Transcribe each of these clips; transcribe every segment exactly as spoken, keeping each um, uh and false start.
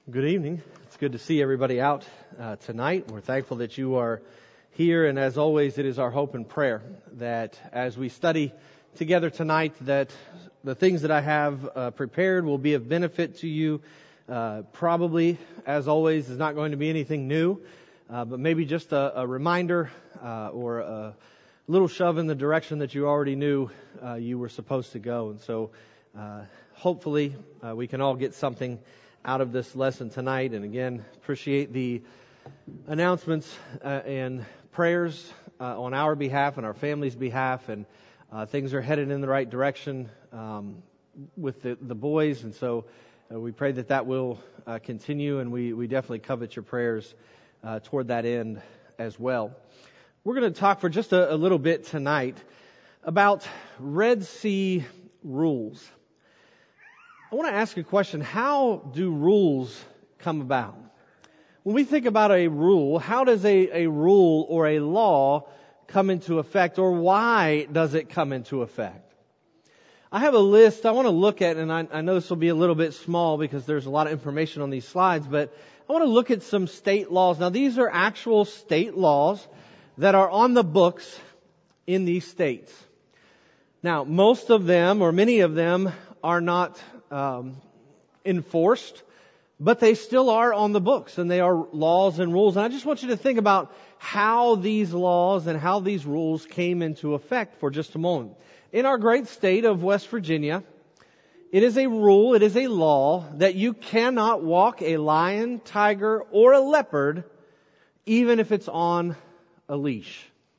Good evening. It's good to see everybody out uh, tonight. We're thankful that you are here, and as always, it is our hope and prayer that as we study together tonight, that the things that I have uh, prepared will be of benefit to you. Uh, probably, as always, is not going to be anything new, uh, but maybe just a, a reminder uh, or a little shove in the direction that you already knew uh, you were supposed to go. And so, uh, hopefully, uh, we can all get something out of this lesson tonight. And again, appreciate the announcements uh, and prayers uh, on our behalf and our family's behalf. And uh, things are headed in the right direction um, with the, the boys. And so uh, we pray that that will uh, continue. And we, we definitely covet your prayers uh, toward that end as well. We're going to talk for just a, a little bit tonight about Red Sea rules. I want to ask a question. How do rules come about? When we think about a rule, how does a, a rule or a law come into effect, or why does it come into effect? I have a list I want to look at, and I, I know this will be a little bit small because there's a lot of information on these slides, but I want to look at some state laws. Now, these are actual state laws that are on the books in these states. Now, most of them, or many of them, are not Um, enforced, but they still are on the books, and they are laws and rules. And I just want you to think about how these laws and how these rules came into effect for just a moment. In our great state of West Virginia, it is a rule, it is a law that you cannot walk a lion, tiger, or a leopard, even if it's on a leash.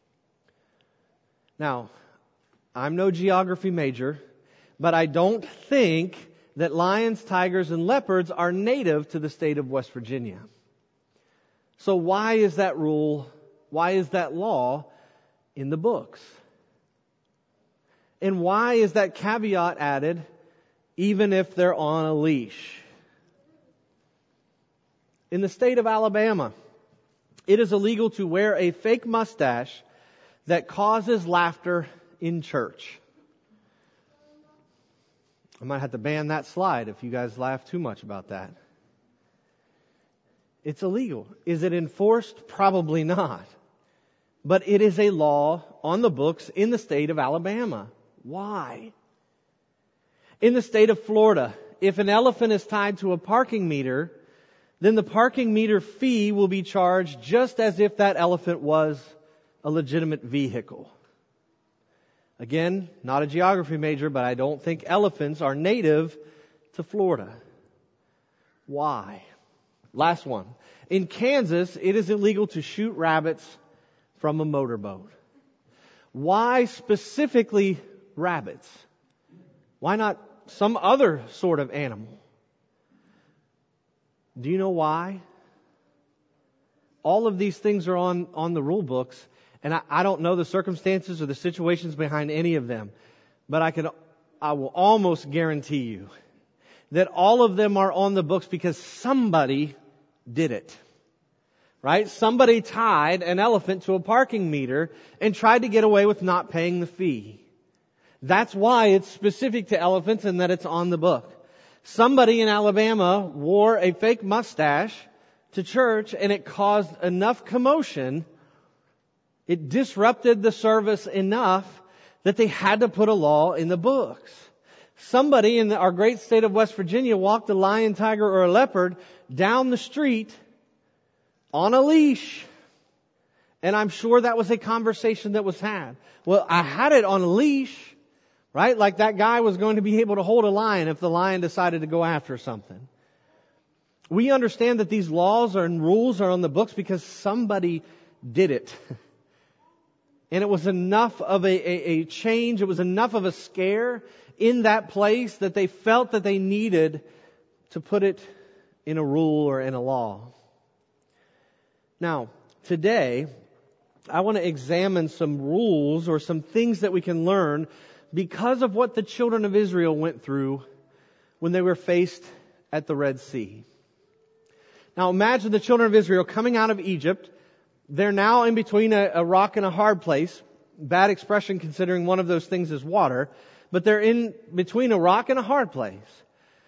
Now, I'm no geography major, but I don't think that lions, tigers, and leopards are native to the state of West Virginia. So why is that rule, why is that law in the books? And why is that caveat added, even if they're on a leash? In the state of Alabama, it is illegal to wear a fake mustache that causes laughter in church. I might have to ban that slide if you guys laugh too much about that. It's illegal. Is it enforced? Probably not. But it is a law on the books in the state of Alabama. Why? In the state of Florida, if an elephant is tied to a parking meter, then the parking meter fee will be charged just as if that elephant was a legitimate vehicle. Again, not a geography major, but I don't think elephants are native to Florida. Why? Last one. In Kansas, it is illegal to shoot rabbits from a motorboat. Why specifically rabbits? Why not some other sort of animal? Do you know why? All of these things are on, on the rule books. And I, I don't know the circumstances or the situations behind any of them. But I can, I will almost guarantee you that all of them are on the books because somebody did it. Right? Somebody tied an elephant to a parking meter and tried to get away with not paying the fee. That's why it's specific to elephants and that it's on the book. Somebody in Alabama wore a fake mustache to church, and it caused enough commotion. It disrupted the service enough that they had to put a law in the books. Somebody in the, our great state of West Virginia walked a lion, tiger, or a leopard down the street on a leash. And I'm sure that was a conversation that was had. Well, I had it on a leash, right? Like that guy was going to be able to hold a lion if the lion decided to go after something. We understand that these laws and rules are on the books because somebody did it. And it was enough of a, a, a change, it was enough of a scare in that place that they felt that they needed to put it in a rule or in a law. Now, today, I want to examine some rules or some things that we can learn because of what the children of Israel went through when they were faced at the Red Sea. Now, imagine the children of Israel coming out of Egypt. They're now in between a, a rock and a hard place. Bad expression considering one of those things is water. But they're in between a rock and a hard place.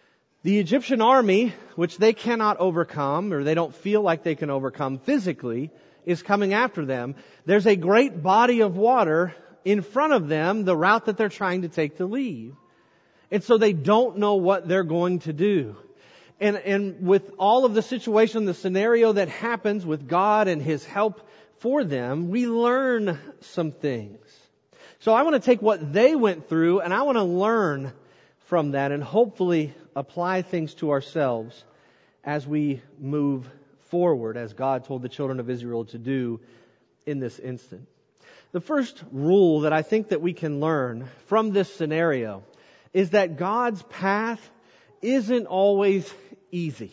The Egyptian army, which they cannot overcome, or they don't feel like they can overcome physically, is coming after them. There's a great body of water in front of them, the route that they're trying to take to leave. And so they don't know what they're going to do. And, and with all of the situation, the scenario that happens with God and His help for them, we learn some things. So I want to take what they went through and I want to learn from that and hopefully apply things to ourselves as we move forward, as God told the children of Israel to do in this instant. The first rule that I think that we can learn from this scenario is that God's path isn't always easy.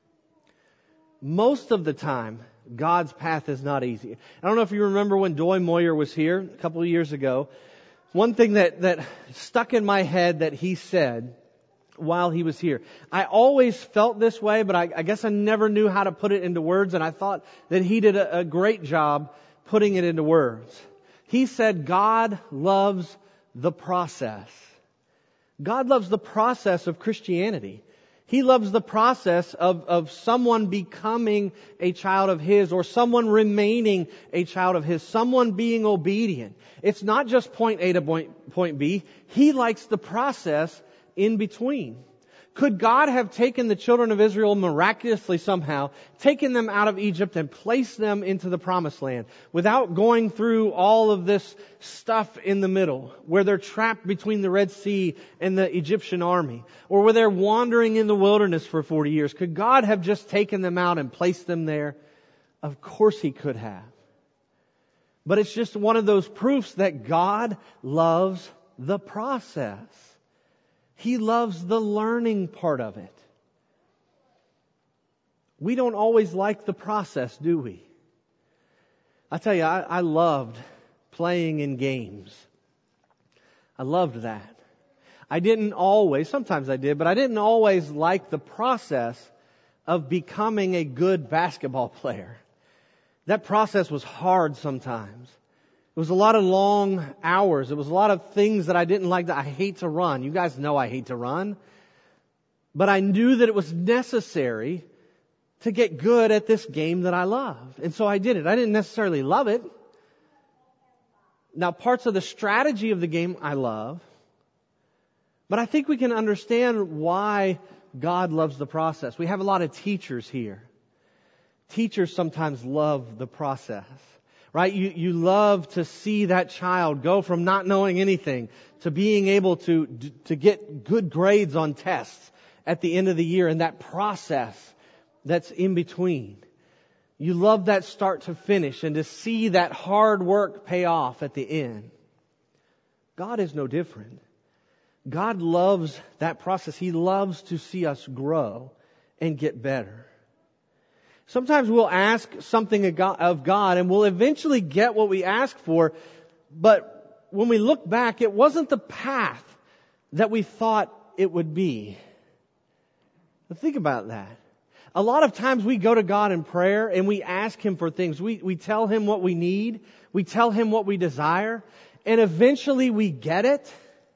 Most of the time, God's path is not easy. I don't know if you remember when Doy Moyer was here a couple of years ago. One thing that, that stuck in my head that he said while he was here. I always felt this way, but I, I guess I never knew how to put it into words, and I thought that he did a, a great job putting it into words. He said, God loves the process. God loves the process of Christianity. He loves the process of, of someone becoming a child of His, or someone remaining a child of His, someone being obedient. It's not just point A to point, point B. He likes the process in between. Could God have taken the children of Israel miraculously somehow, taken them out of Egypt and placed them into the promised land without going through all of this stuff in the middle where they're trapped between the Red Sea and the Egyptian army, or where they're wandering in the wilderness for forty years? Could God have just taken them out and placed them there? Of course He could have. But it's just one of those proofs that God loves the process. He loves the learning part of it. We don't always like the process, do we? I tell you, I, I loved playing in games. I loved that. I didn't always, sometimes I did, but I didn't always like the process of becoming a good basketball player. That process was hard sometimes. It was a lot of long hours. It was a lot of things that I didn't like. That I hate to run. You guys know I hate to run. But I knew that it was necessary to get good at this game that I love. And so I did it. I didn't necessarily love it. Now, parts of the strategy of the game I love. But I think we can understand why God loves the process. We have a lot of teachers here. Teachers sometimes love the process. Right? You, you love to see that child go from not knowing anything to being able to, to get good grades on tests at the end of the year, and that process that's in between. You love that start to finish and to see that hard work pay off at the end. God is no different. God loves that process. He loves to see us grow and get better. Sometimes we'll ask something of God and we'll eventually get what we ask for, but when we look back, it wasn't the path that we thought it would be. But think about that. A lot of times we go to God in prayer and we ask Him for things. We, we tell Him what we need. We tell Him what we desire. And eventually we get it.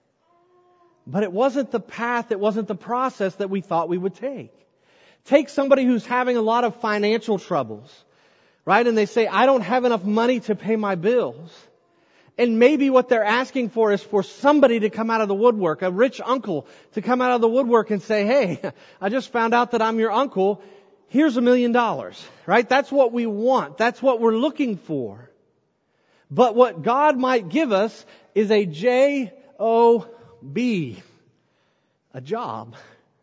But it wasn't the path, it wasn't the process that we thought we would take. Take somebody who's having a lot of financial troubles, right? And they say, I don't have enough money to pay my bills. And maybe what they're asking for is for somebody to come out of the woodwork, a rich uncle to come out of the woodwork and say, hey, I just found out that I'm your uncle. Here's a million dollars, right? That's what we want. That's what we're looking for. But what God might give us is a J O B, a job,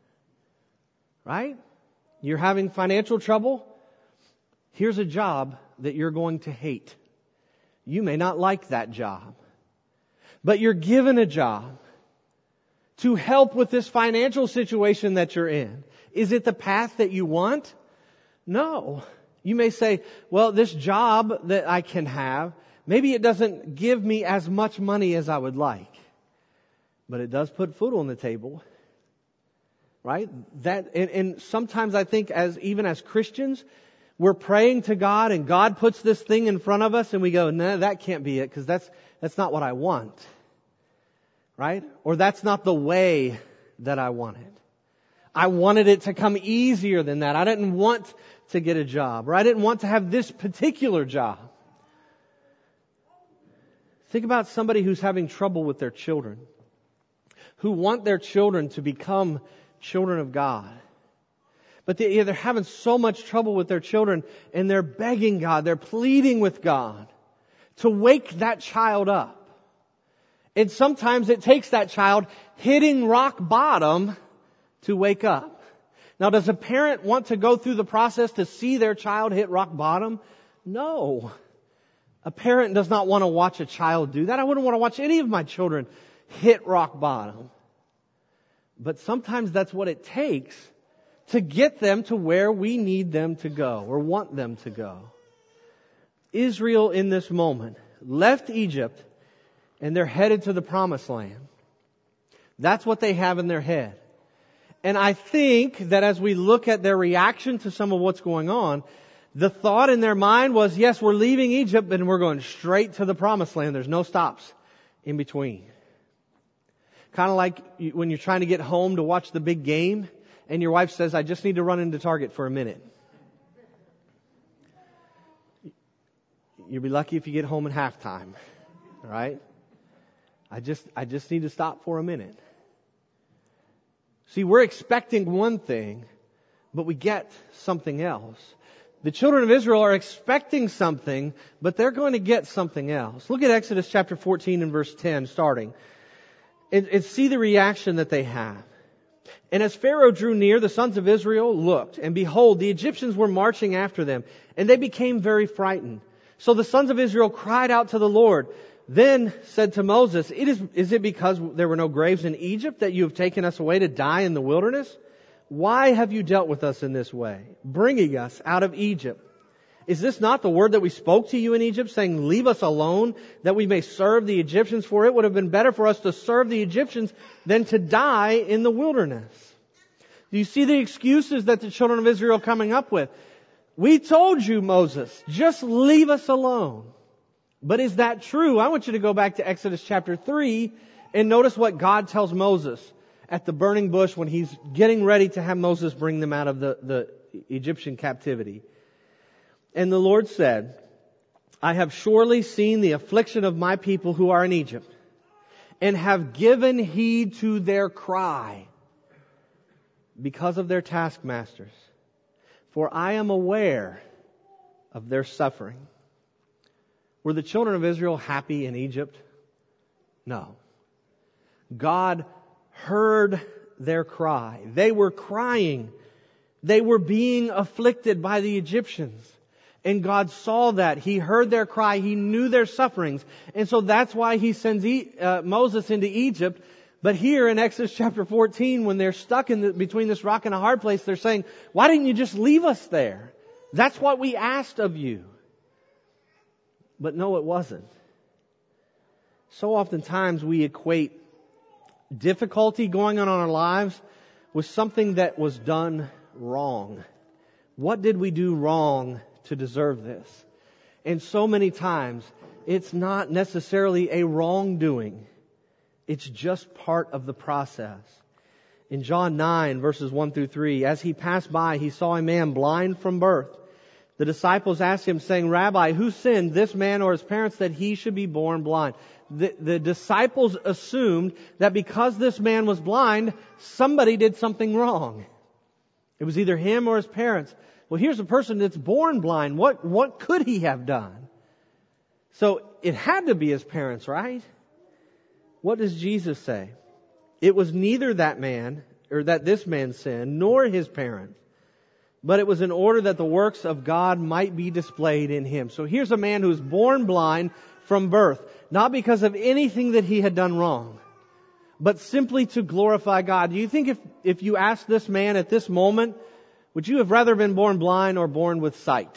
right? You're having financial trouble? Here's a job that you're going to hate. You may not like that job, but you're given a job to help with this financial situation that you're in. Is it the path that you want? No. You may say, well, this job that I can have, maybe it doesn't give me as much money as I would like, but it does put food on the table. Right? That, and, and sometimes I think as, even as Christians, we're praying to God and God puts this thing in front of us and we go, no, that can't be it because that's, that's not what I want. Right? Or that's not the way that I want it. I wanted it to come easier than that. I didn't want to get a job, or I didn't want to have this particular job. Think about somebody who's having trouble with their children, who want their children to become children of God. But they, they're having so much trouble with their children, and they're begging God, they're pleading with God to wake that child up. And sometimes it takes that child hitting rock bottom to wake up. Now, does a parent want to go through the process to see their child hit rock bottom? No. A parent does not want to watch a child do that. I wouldn't want to watch any of my children hit rock bottom. But sometimes that's what it takes to get them to where we need them to go or want them to go. Israel in this moment left Egypt and they're headed to the Promised Land. That's what they have in their head. And I think that as we look at their reaction to some of what's going on, the thought in their mind was, yes, we're leaving Egypt and we're going straight to the Promised Land. There's no stops in between. Kind of like when you're trying to get home to watch the big game and your wife says, I just need to run into Target for a minute. You'll be lucky if you get home at halftime. All right? I just, I just need to stop for a minute. See, we're expecting one thing, but we get something else. The children of Israel are expecting something, but they're going to get something else. Look at Exodus chapter fourteen and verse ten starting. And, and see the reaction that they have. And as Pharaoh drew near, the sons of Israel looked, and behold, the Egyptians were marching after them, and they became very frightened. So the sons of Israel cried out to the Lord. Then said to Moses, it is, is it because there were no graves in Egypt that you have taken us away to die in the wilderness? Why have you dealt with us in this way, bringing us out of Egypt? Is this not the word that we spoke to you in Egypt, saying, leave us alone, that we may serve the Egyptians? For it would have been better for us to serve the Egyptians than to die in the wilderness. Do you see the excuses that the children of Israel are coming up with? We told you, Moses, just leave us alone. But is that true? I want you to go back to Exodus chapter three and notice what God tells Moses at the burning bush when he's getting ready to have Moses bring them out of the, the Egyptian captivity. And the Lord said, I have surely seen the affliction of my people who are in Egypt, and have given heed to their cry because of their taskmasters. For I am aware of their suffering. Were the children of Israel happy in Egypt? No. God heard their cry. They were crying. They were being afflicted by the Egyptians. And God saw that. He heard their cry. He knew their sufferings. And so that's why He sends e- uh, Moses into Egypt. But here in Exodus chapter fourteen, when they're stuck in the, between this rock and a hard place, they're saying, why didn't you just leave us there? That's what we asked of you. But no, it wasn't. So oftentimes we equate difficulty going on in our lives with something that was done wrong. What did we do wrong to deserve this? And so many times it's not necessarily a wrongdoing. It's just part of the process. In John nine verses one through three, as He passed by, He saw a man blind from birth. The disciples asked Him, saying, Rabbi, who sinned, this man or his parents, that he should be born blind? The, the disciples assumed that because this man was blind, somebody did something wrong. It was either him or his parents. Well, here's a person that's born blind. What, what could he have done? So it had to be his parents, right? What does Jesus say? It was neither that man, or that this man sinned, nor his parents. But it was in order that the works of God might be displayed in him. So here's a man who's born blind from birth. Not because of anything that he had done wrong, but simply to glorify God. Do you think if, if you asked this man at this moment, would you have rather been born blind or born with sight?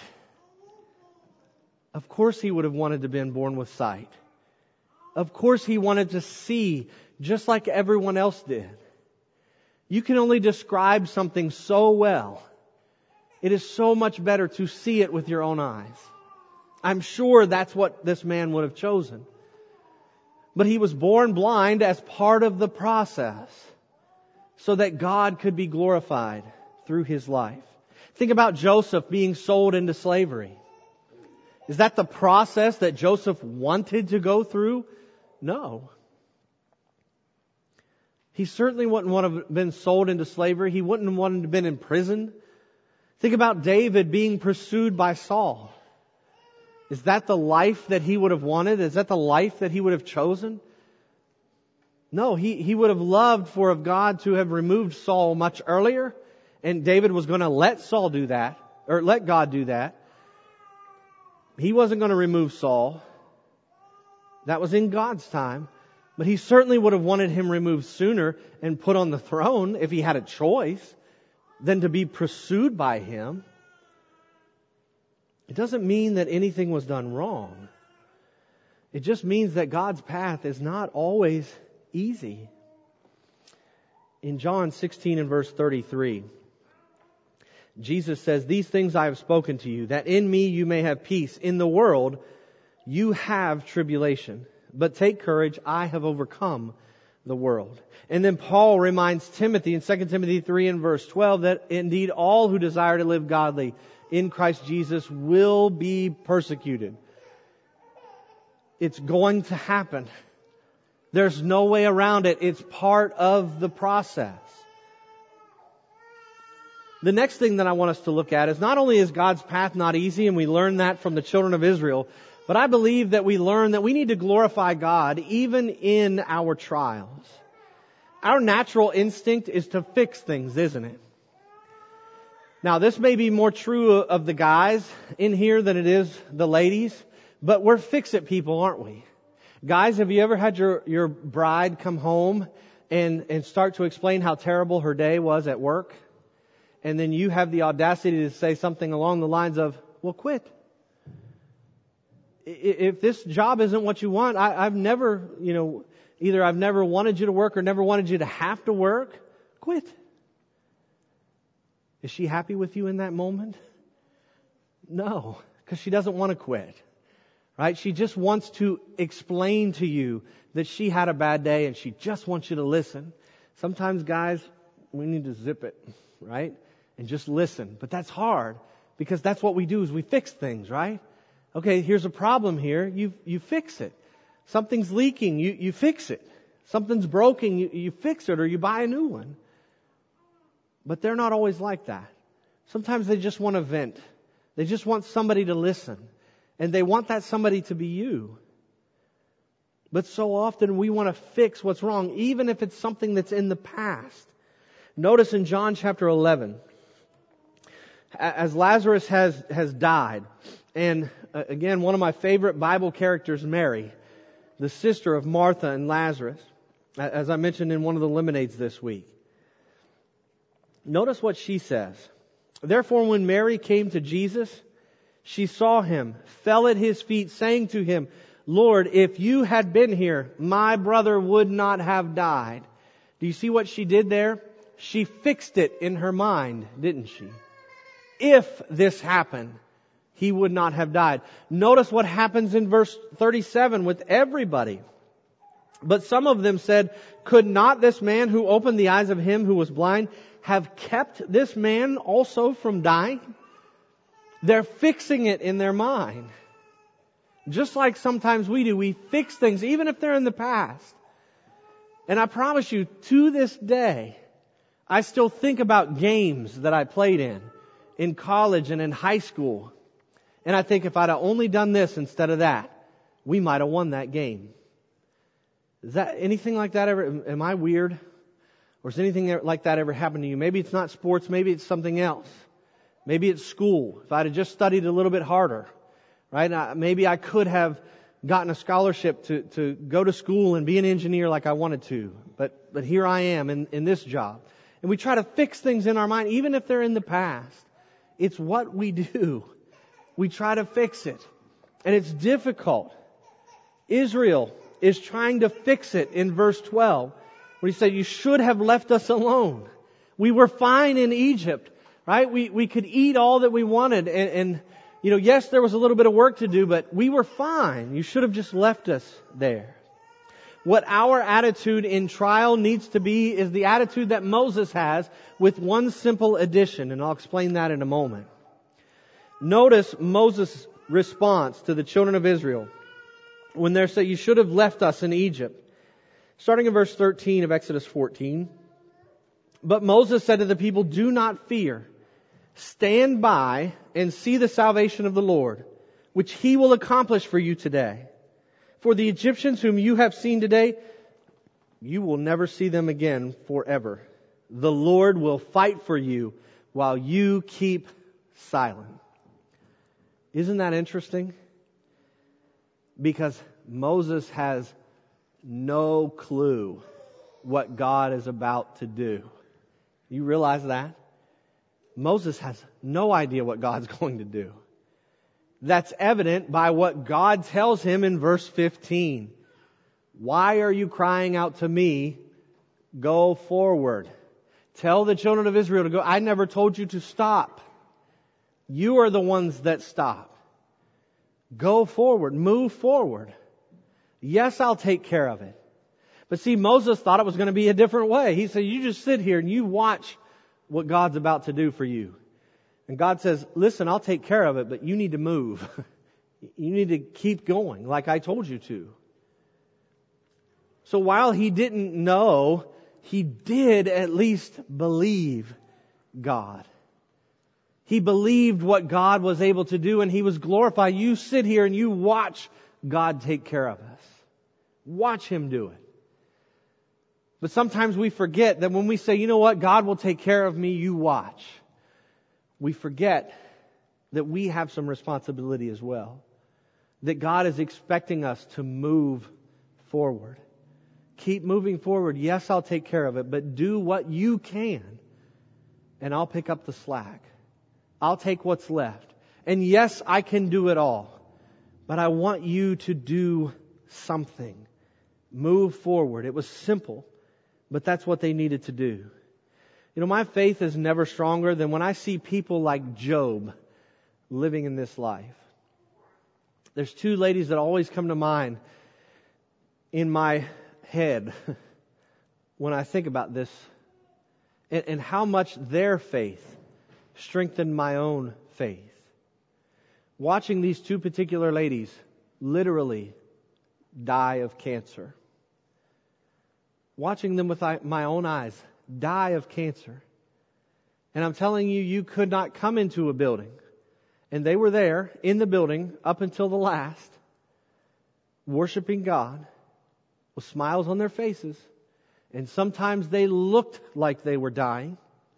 Of course he would have wanted to have been born with sight. Of course he wanted to see just like everyone else did. You can only describe something so well. It is so much better to see it with your own eyes. I'm sure that's what this man would have chosen. But he was born blind as part of the process. so that God could be glorified through his life. Think about Joseph being sold into slavery. Is that the process that Joseph wanted to go through? No. He certainly wouldn't want to have been sold into slavery. He wouldn't have wanted to have been imprisoned. Think about David being pursued by Saul. Is that the life that he would have wanted? Is that the life that he would have chosen? No, he, he would have loved for of God to have removed Saul much earlier. And David was going to let Saul do that, or let God do that. He wasn't going to remove Saul. That was in God's time. But he certainly would have wanted him removed sooner and put on the throne if he had a choice than to be pursued by him. It doesn't mean that anything was done wrong. It just means that God's path is not always easy. In John sixteen and verse thirty-three, Jesus says, "These things I have spoken to you, that in me you may have peace. In the world you have tribulation. But take courage, I have overcome the world." And then Paul reminds Timothy in Second Timothy three and verse twelve that indeed all who desire to live godly in Christ Jesus will be persecuted. It's going to happen. There's no way around it. It's part of the process. The next thing that I want us to look at is not only is God's path not easy, and we learn that from the children of Israel, but I believe that we learn that we need to glorify God even in our trials. Our natural instinct is to fix things, isn't it? Now, this may be more true of the guys in here than it is the ladies, but we're fix-it people, aren't we? Guys, have you ever had your, your bride come home and, and start to explain how terrible her day was at work? And then you have the audacity to say something along the lines of, well, quit. If this job isn't what you want, I, I've never, you know, either I've never wanted you to work or never wanted you to have to work, quit. Is she happy with you in that moment? No, because she doesn't want to quit. Right? She just wants to explain to you that she had a bad day and she just wants you to listen. Sometimes, guys, we need to zip it, right? And just listen. But that's hard because that's what we do is we fix things, right? Okay, here's a problem here. You you fix it. Something's leaking. You you fix it. Something's broken. You, you fix it or you buy a new one. But they're not always like that. Sometimes they just want to vent. They just want somebody to listen. And they want that somebody to be you. But so often we want to fix what's wrong, even if it's something that's in the past. Notice in John chapter eleven, as Lazarus has, has died, and uh, again, one of my favorite Bible characters, Mary, the sister of Martha and Lazarus, as I mentioned in one of the lemonades this week. Notice what she says. "Therefore, when Mary came to Jesus, she saw him, fell at his feet, saying to him, 'Lord, if you had been here, my brother would not have died.'" Do you see what she did there? She fixed it in her mind, didn't she? If this happened, he would not have died. Notice what happens in verse thirty-seven with everybody. "But some of them said, 'Could not this man who opened the eyes of him who was blind have kept this man also from dying?'" They're fixing it in their mind. Just like sometimes we do. We fix things even if they're in the past. And I promise you, to this day, I still think about games that I played in, in college and in high school. And I think if I'd have only done this instead of that, we might have won that game. Is that anything like that ever? Am I weird? Or has anything like that ever happened to you? Maybe it's not sports. Maybe it's something else. Maybe it's school. If I'd have just studied a little bit harder, right? Maybe I could have gotten a scholarship to, to go to school and be an engineer like I wanted to. But, but here I am in, in this job. And we try to fix things in our mind, even if they're in the past. It's what we do. We try to fix it. And it's difficult. Israel is trying to fix it in verse twelve. Where he said, "You should have left us alone. We were fine in Egypt." Right? We, we could eat all that we wanted. And, and, you know, yes, there was a little bit of work to do, but we were fine. You should have just left us there. What our attitude in trial needs to be is the attitude that Moses has, with one simple addition, and I'll explain that in a moment. Notice Moses' response to the children of Israel when they say, "You should have left us in Egypt." Starting in verse thirteen of Exodus fourteen. "But Moses said to the people, 'Do not fear. Stand by and see the salvation of the Lord, which He will accomplish for you today. For the Egyptians whom you have seen today, you will never see them again forever. The Lord will fight for you while you keep silent.'" Isn't that interesting? Because Moses has no clue what God is about to do. You realize that? Moses has no idea what God's going to do. That's evident by what God tells him in verse fifteen. "Why are you crying out to me? Go forward. Tell the children of Israel to go. I never told you to stop. You are the ones that stop. Go forward. Move forward. Yes, I'll take care of it." But see, Moses thought it was going to be a different way. He said, "You just sit here and you watch what God's about to do for you." And God says, "Listen, I'll take care of it, but you need to move. You need to keep going like I told you to." So while he didn't know, he did at least believe God. He believed what God was able to do, and he was glorified. You sit here and you watch God take care of us. Watch Him do it. But sometimes we forget that when we say, "You know what, God will take care of me, you watch," we forget that we have some responsibility as well. That God is expecting us to move forward. Keep moving forward. Yes, I'll take care of it, but do what you can, and I'll pick up the slack. I'll take what's left. And yes, I can do it all, but I want you to do something. Move forward. It was simple, but that's what they needed to do. You know, my faith is never stronger than when I see people like Job living in this life. There's two ladies that always come to mind in my head when I think about this, and, and how much their faith strengthened my own faith. Watching these two particular ladies literally die of cancer. Watching them with my own eyes die of cancer. And I'm telling you, you could not come into a building. And they were there in the building up until the last, worshiping God with smiles on their faces. And sometimes they looked like they were dying.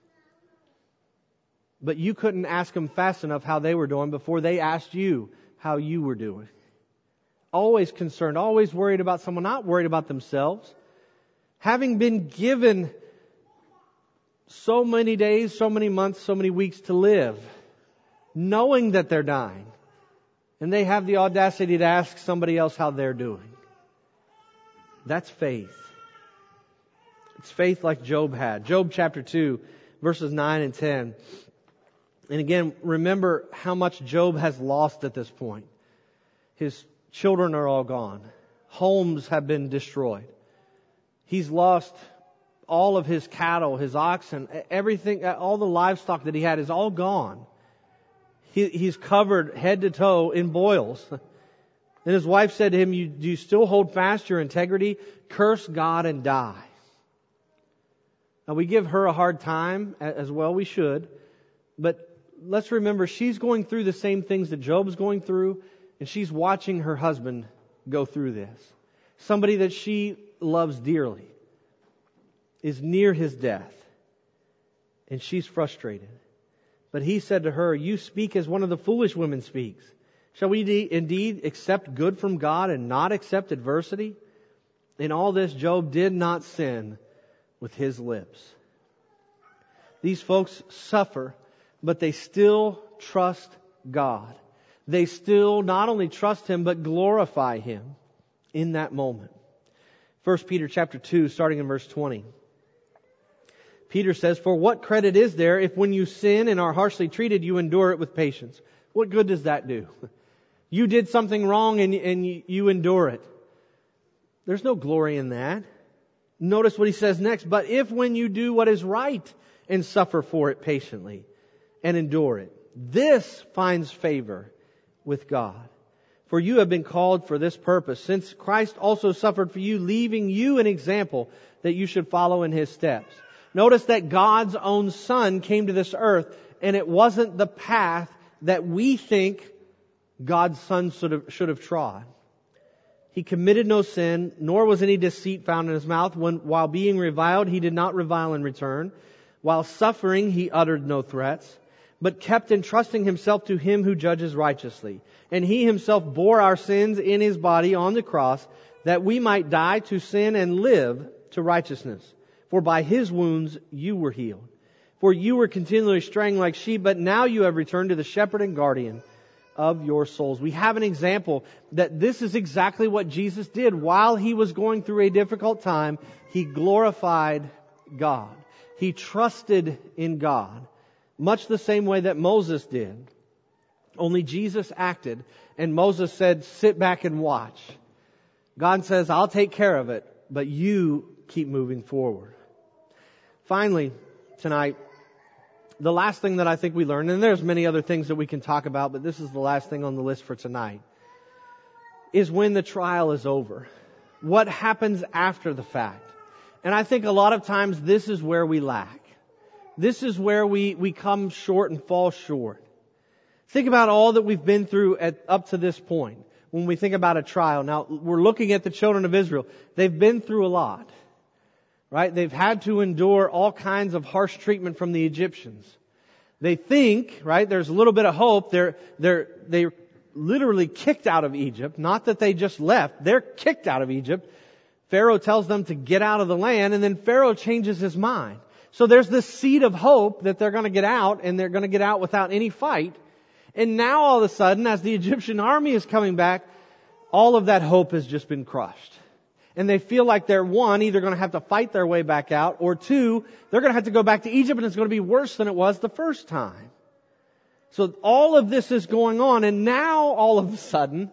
But you couldn't ask them fast enough how they were doing before they asked you how you were doing. Always concerned, always worried about someone, not worried about themselves. Having been given so many days, so many months, so many weeks to live, knowing that they're dying, and they have the audacity to ask somebody else how they're doing. That's faith. It's faith like Job had. Job chapter two, verses nine and ten. And again, remember how much Job has lost at this point. His children are all gone. Homes have been destroyed. He's lost all of his cattle, his oxen, everything, all the livestock that he had is all gone. He, he's covered head to toe in boils. And his wife said to him, you, do you still hold fast your integrity? Curse God and die. Now we give her a hard time as well, we should. But let's remember, she's going through the same things that Job's going through, and she's watching her husband go through this. Somebody that she loves dearly is near his death, and she's frustrated. But he said to her, you speak as one of the foolish women speaks. Shall we indeed accept good from God and not accept adversity? In all this, Job did not sin with his lips. These folks suffer, but they still trust God. They still not only trust Him, but glorify Him in that moment. First Peter chapter two, starting in verse twenty. Peter says, for what credit is there if when you sin and are harshly treated, you endure it with patience? What good does that do? You did something wrong and, and you endure it. There's no glory in that. Notice what he says next. But if when you do what is right and suffer for it patiently and endure it, this finds favor with God. For you have been called for this purpose, since Christ also suffered for you, leaving you an example that you should follow in His steps. Notice that God's own Son came to this earth, and it wasn't the path that we think God's Son should have, should have trod. He committed no sin, nor was any deceit found in His mouth. When, while being reviled, He did not revile in return. While suffering, He uttered no threats, but kept entrusting Himself to Him who judges righteously. And He Himself bore our sins in His body on the cross, that we might die to sin and live to righteousness. For by His wounds you were healed. For you were continually straying like sheep, but now you have returned to the shepherd and guardian of your souls. We have an example that this is exactly what Jesus did. While He was going through a difficult time, He glorified God. He trusted in God, much the same way that Moses did. Only Jesus acted, and Moses said, sit back and watch. God says, I'll take care of it, but you keep moving forward. Finally, tonight, the last thing that I think we learned, and there's many other things that we can talk about, but this is the last thing on the list for tonight, is when the trial is over. What happens after the fact? And I think a lot of times this is where we lack. This is where we, we come short and fall short. Think about all that we've been through at, up to this point when we think about a trial. Now, we're looking at the children of Israel. They've been through a lot. Right? They've had to endure all kinds of harsh treatment from the Egyptians. They think, right, there's a little bit of hope. They're, they're, they're literally kicked out of Egypt. Not that they just left. They're kicked out of Egypt. Pharaoh tells them to get out of the land, and then Pharaoh changes his mind. So there's this seed of hope that they're going to get out, and they're going to get out without any fight. And now all of a sudden, as the Egyptian army is coming back, all of that hope has just been crushed. And they feel like they're, one, either going to have to fight their way back out, or two, they're going to have to go back to Egypt and it's going to be worse than it was the first time. So all of this is going on, and now all of a sudden,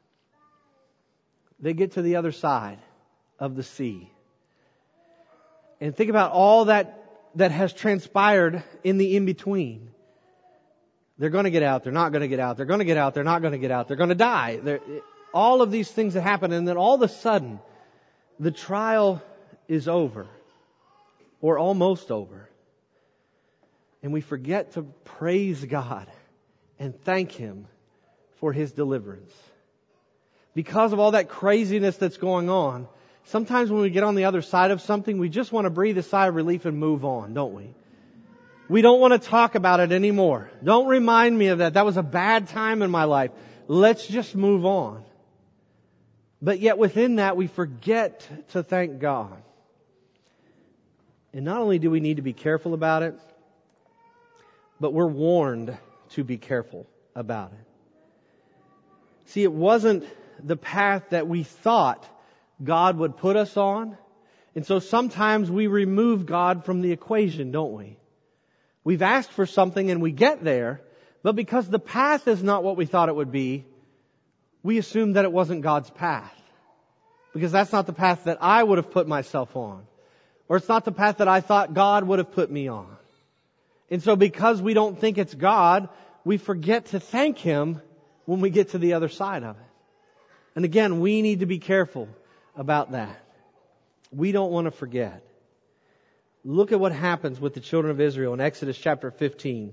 they get to the other side of the sea. And think about all that, that has transpired in the in-between. They're going to get out, they're not going to get out, they're going to get out, they're not going to get out, they're going to die. They're, all of these things that happen, and then all of a sudden, the trial is over, or almost over. And we forget to praise God and thank Him for His deliverance. Because of all that craziness that's going on, sometimes when we get on the other side of something, we just want to breathe a sigh of relief and move on, don't we? We don't want to talk about it anymore. Don't remind me of that. That was a bad time in my life. Let's just move on. But yet within that, we forget to thank God. And not only do we need to be careful about it, but we're warned to be careful about it. See, it wasn't the path that we thought God would put us on. And so sometimes we remove God from the equation, don't we? We've asked for something and we get there, but because the path is not what we thought it would be, we assume that it wasn't God's path. Because that's not the path that I would have put myself on. Or it's not the path that I thought God would have put me on. And so because we don't think it's God, we forget to thank Him when we get to the other side of it. And again, we need to be careful about that. We don't want to forget. Look at what happens with the children of Israel in Exodus chapter fifteen.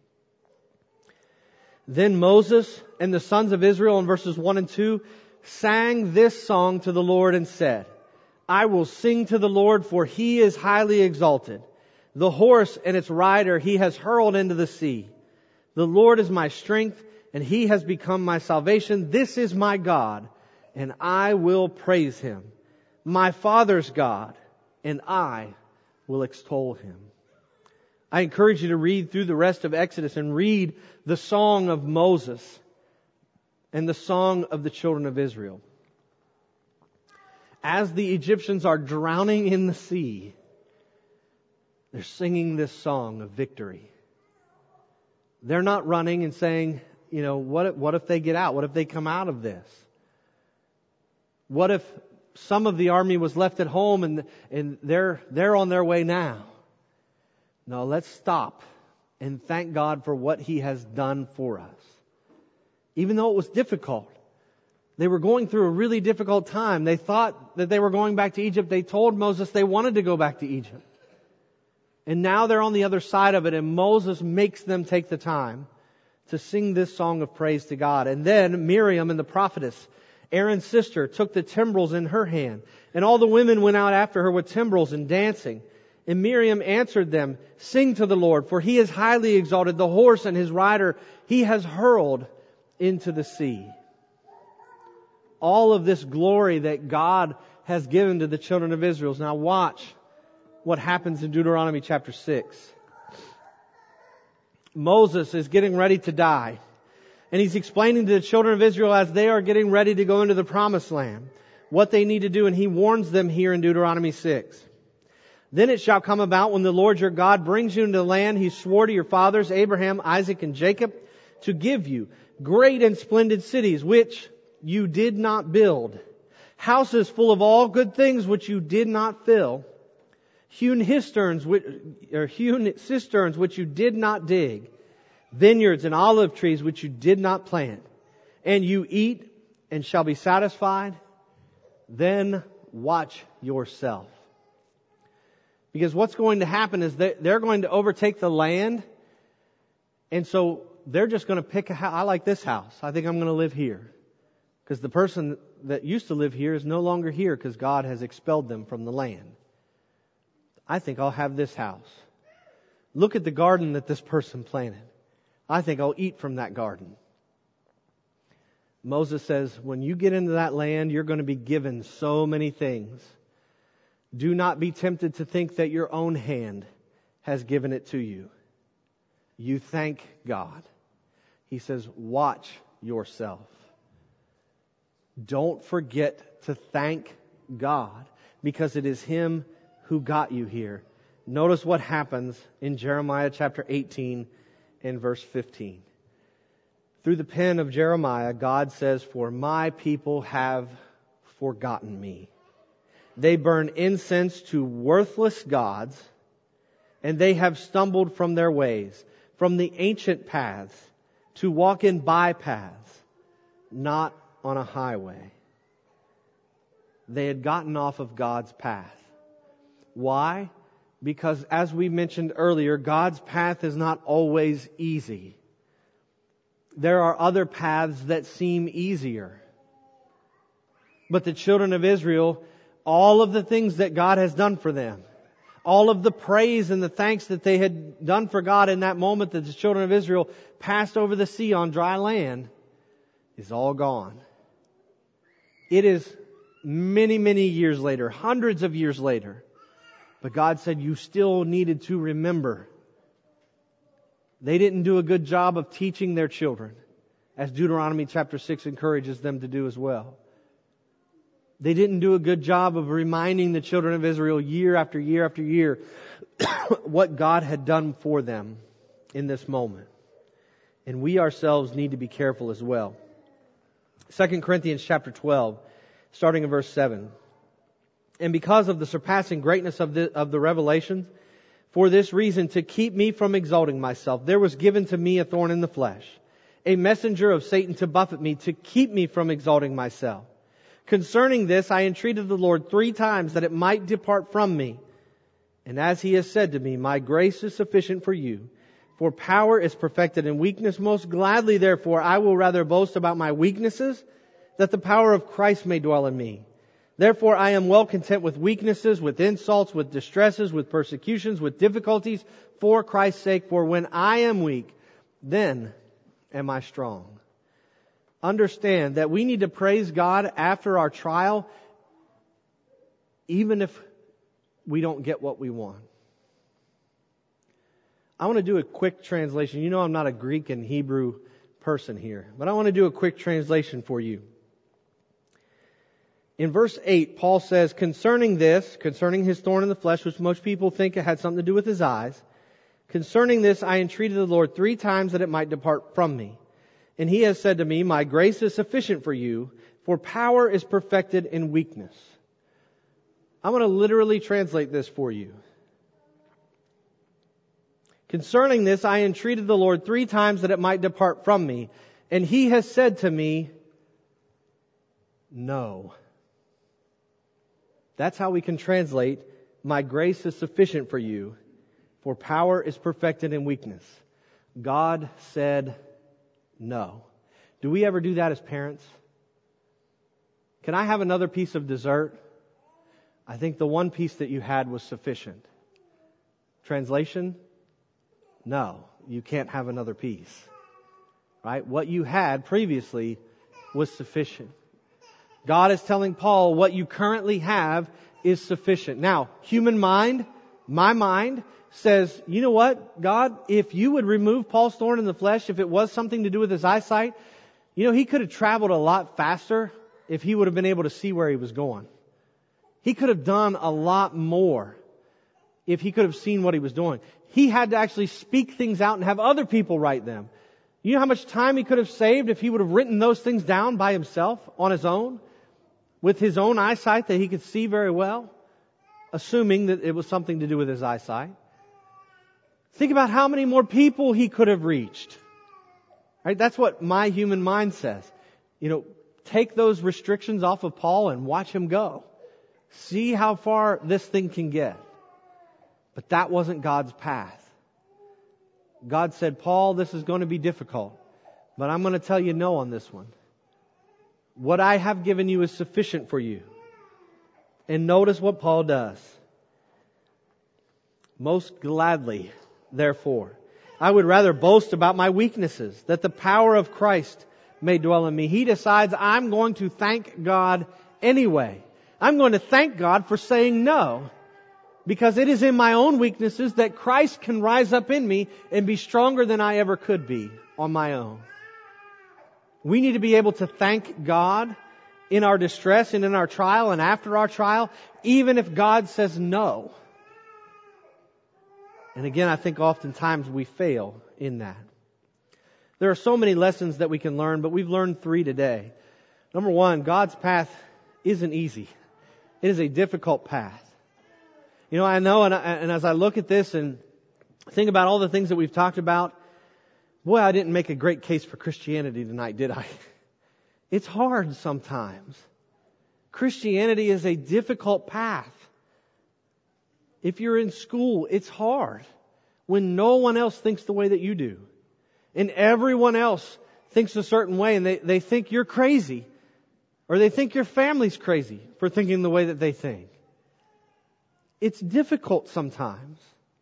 Then Moses and the sons of Israel in verses one and two sang this song to the Lord and said, I will sing to the Lord, for He is highly exalted. The horse and its rider He has hurled into the sea. The Lord is my strength, and He has become my salvation. This is my God, and I will praise Him. My Father's God, and I will extol Him. I encourage you to read through the rest of Exodus and read the song of Moses and the song of the children of Israel. As the Egyptians are drowning in the sea, they're singing this song of victory. They're not running and saying, you know, what if, what if they get out? What if they come out of this? What if some of the army was left at home and, and they're, they're on their way now. No, let's stop and thank God for what He has done for us. Even though it was difficult. They were going through a really difficult time. They thought that they were going back to Egypt. They told Moses they wanted to go back to Egypt. And now they're on the other side of it, and Moses makes them take the time to sing this song of praise to God. And then Miriam and the prophetess, Aaron's sister, took the timbrels in her hand, and all the women went out after her with timbrels and dancing. And Miriam answered them, "Sing to the Lord, for He is highly exalted. The horse and his rider He has hurled into the sea." All of this glory that God has given to the children of Israel. Now watch what happens in Deuteronomy chapter six. Moses is getting ready to die. And he's explaining to the children of Israel as they are getting ready to go into the promised land what they need to do. And he warns them here in Deuteronomy six. "Then it shall come about when the Lord your God brings you into the land He swore to your fathers, Abraham, Isaac, and Jacob, to give you great and splendid cities, which you did not build, houses full of all good things which you did not fill, hewn cisterns which, or hewn cisterns which you did not dig, vineyards and olive trees which you did not plant, and you eat and shall be satisfied, then watch yourself." Because what's going to happen is that they're going to overtake the land. And so they're just going to pick a house. I like this house. I think I'm going to live here. Because the person that used to live here is no longer here because God has expelled them from the land. I think I'll have this house. Look at the garden that this person planted. I think I'll eat from that garden. Moses says, when you get into that land, you're going to be given so many things. Do not be tempted to think that your own hand has given it to you. You thank God. He says, watch yourself. Don't forget to thank God because it is Him who got you here. Notice what happens in Jeremiah chapter eighteen and verse fifteen. Through the pen of Jeremiah, God says, "For my people have forgotten me. They burn incense to worthless gods, and they have stumbled from their ways, from the ancient paths, to walk in bypaths, not on a highway." They had gotten off of God's path. Why? Because as we mentioned earlier, God's path is not always easy. There are other paths that seem easier. But the children of Israel, all of the things that God has done for them, all of the praise and the thanks that they had done for God in that moment that the children of Israel passed over the sea on dry land, is all gone. It is many, many years later, hundreds of years later. But God said you still needed to remember. They didn't do a good job of teaching their children, as Deuteronomy chapter six encourages them to do as well. They didn't do a good job of reminding the children of Israel year after year after year what God had done for them in this moment. And we ourselves need to be careful as well. Second Corinthians chapter twelve, starting in verse seven. "And because of the surpassing greatness of the, of the revelation, for this reason, to keep me from exalting myself, there was given to me a thorn in the flesh, a messenger of Satan to buffet me, to keep me from exalting myself. Concerning this, I entreated the Lord three times that it might depart from me. And as He has said to me, my grace is sufficient for you, for power is perfected in weakness. Most gladly, therefore, I will rather boast about my weaknesses, that the power of Christ may dwell in me. Therefore, I am well content with weaknesses, with insults, with distresses, with persecutions, with difficulties, for Christ's sake. For when I am weak, then am I strong." Understand that we need to praise God after our trial, even if we don't get what we want. I want to do a quick translation. You know I'm not a Greek and Hebrew person here, but I want to do a quick translation for you. In verse eight, Paul says, concerning this, concerning his thorn in the flesh, which most people think it had something to do with his eyes, concerning this I entreated the Lord three times that it might depart from me. And He has said to me, my grace is sufficient for you, for power is perfected in weakness. I'm going to literally translate this for you. Concerning this, I entreated the Lord three times that it might depart from me. And He has said to me, no. That's how we can translate, my grace is sufficient for you, for power is perfected in weakness. God said no. Do we ever do that as parents? Can I have another piece of dessert? I think the one piece that you had was sufficient. Translation? No, you can't have another piece. Right? What you had previously was sufficient. God is telling Paul what you currently have is sufficient. Now, human mind, my mind, says, you know what, God, if you would remove Paul's thorn in the flesh, if it was something to do with his eyesight, you know, he could have traveled a lot faster if he would have been able to see where he was going. He could have done a lot more if he could have seen what he was doing. He had to actually speak things out and have other people write them. You know how much time he could have saved if he would have written those things down by himself on his own? With his own eyesight that he could see very well? Assuming that it was something to do with his eyesight. Think about how many more people he could have reached. Right? That's what my human mind says. You know, take those restrictions off of Paul and watch him go. See how far this thing can get. But that wasn't God's path. God said, Paul, this is going to be difficult, but I'm going to tell you no on this one. What I have given you is sufficient for you. And notice what Paul does. Most gladly, therefore, I would rather boast about my weaknesses, that the power of Christ may dwell in me. He decides I'm going to thank God anyway. I'm going to thank God for saying no. Because it is in my own weaknesses that Christ can rise up in me and be stronger than I ever could be on my own. We need to be able to thank God in our distress and in our trial and after our trial, even if God says no. And again, I think oftentimes we fail in that. There are so many lessons that we can learn, but we've learned three today. Number one, God's path isn't easy. It is a difficult path. You know, I know, and, I, and as I look at this and think about all the things that we've talked about, boy, I didn't make a great case for Christianity tonight, did I? It's hard sometimes. Christianity is a difficult path. If you're in school, it's hard when no one else thinks the way that you do. And everyone else thinks a certain way, and they, they think you're crazy. Or they think your family's crazy for thinking the way that they think. It's difficult sometimes.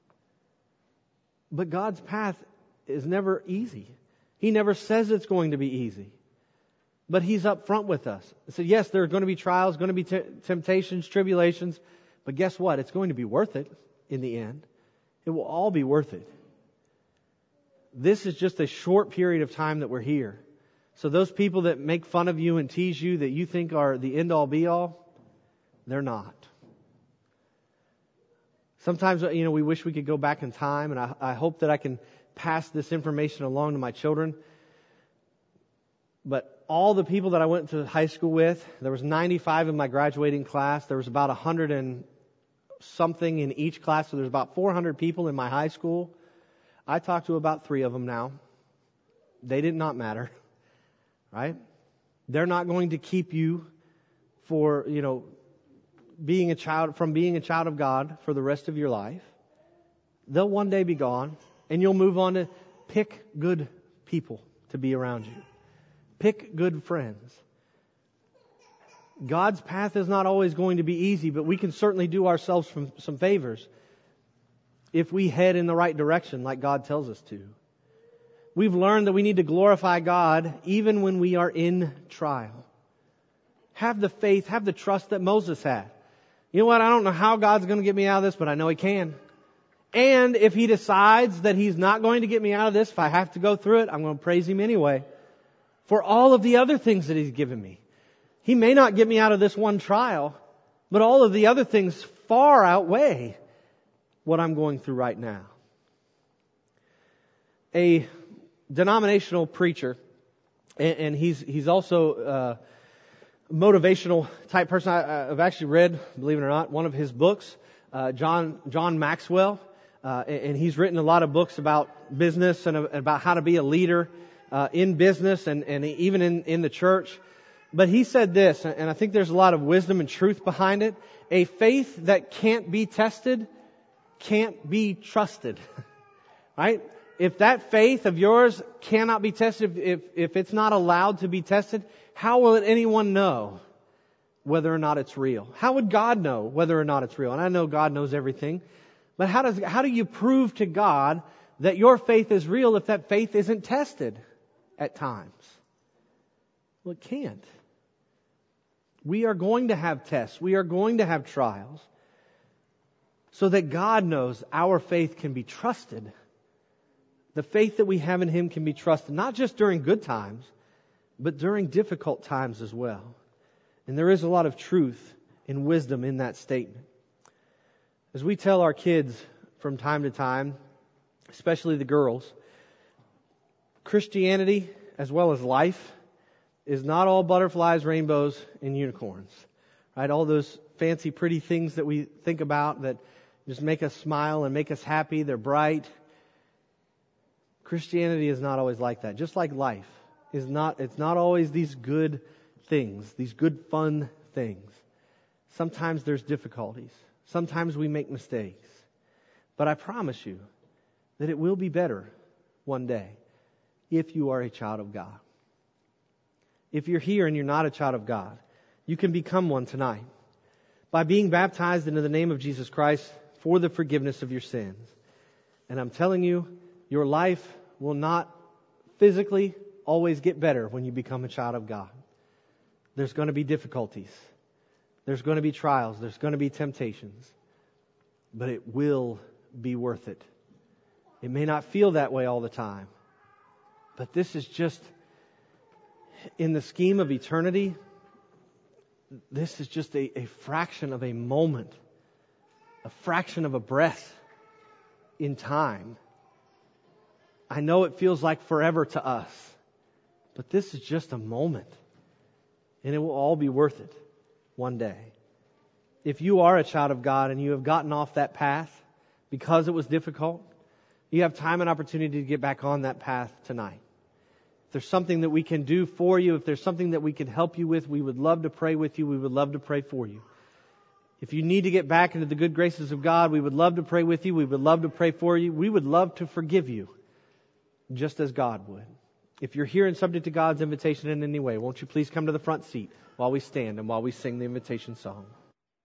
But God's path is never easy. He never says it's going to be easy. But He's up front with us. So yes, there are going to be trials, going to be t- temptations, tribulations. But guess what? It's going to be worth it in the end. It will all be worth it. This is just a short period of time that we're here. So those people that make fun of you and tease you that you think are the end-all be-all, they're not. Sometimes, you know, we wish we could go back in time, and I, I hope that I can pass this information along to my children. But all the people that I went to high school with, there was ninety-five in my graduating class. There was about one hundred and something in each class, so there's about four hundred people in my high school. I talked to about three of them now. They did not matter, right? They're not going to keep you for, you know, being a child, from being a child of God for the rest of your life. They'll one day be gone, and you'll move on to pick good people to be around you. Pick good friends. God's path is not always going to be easy, but we can certainly do ourselves some, some favors if we head in the right direction like God tells us to. We've learned that we need to glorify God even when we are in trial. Have the faith, have the trust that Moses had. You know what? I don't know how God's going to get me out of this, but I know He can. And if He decides that He's not going to get me out of this, if I have to go through it, I'm going to praise Him anyway for all of the other things that He's given me. He may not get me out of this one trial, but all of the other things far outweigh what I'm going through right now. A denominational preacher, and, and he's he's also uh, motivational type person. I, I've actually read, believe it or not, one of his books, uh, John John Maxwell, uh, and he's written a lot of books about business and about how to be a leader uh, in business and, and even in, in the church. But he said this, and I think there's a lot of wisdom and truth behind it. A faith that can't be tested can't be trusted. Right? If that faith of yours cannot be tested, if, if it's not allowed to be tested, how will anyone know whether or not it's real? How would God know whether or not it's real? And I know God knows everything. But how does, how do you prove to God that your faith is real if that faith isn't tested at times? Well, it can't. We are going to have tests. We are going to have trials. So that God knows our faith can be trusted. The faith that we have in Him can be trusted, not just during good times, but during difficult times as well. And there is a lot of truth and wisdom in that statement. As we tell our kids from time to time, especially the girls, Christianity as well as life is not all butterflies, rainbows, and unicorns. Right? All those fancy, pretty things that we think about that just make us smile and make us happy. They're bright. Christianity is not always like that. Just like life is not, it's not always these good things, these good fun things. Sometimes there's difficulties. Sometimes we make mistakes. But I promise you that it will be better one day if you are a child of God. If you're here and you're not a child of God, you can become one tonight by being baptized into the name of Jesus Christ for the forgiveness of your sins. And I'm telling you, your life will not physically always get better when you become a child of God. There's going to be difficulties. There's going to be trials. There's going to be temptations. But it will be worth it. It may not feel that way all the time. But this is just, in the scheme of eternity, this is just a, a fraction of a moment. A fraction of a breath in time. I know it feels like forever to us, but this is just a moment, and it will all be worth it one day. If you are a child of God and you have gotten off that path because it was difficult, you have time and opportunity to get back on that path tonight. If there's something that we can do for you, if there's something that we can help you with, we would love to pray with you. We would love to pray for you. If you need to get back into the good graces of God, we would love to pray with you. We would love to pray for you. We would love to forgive you, just as God would. If you're here and subject to God's invitation in any way, won't you please come to the front seat while we stand and while we sing the invitation song.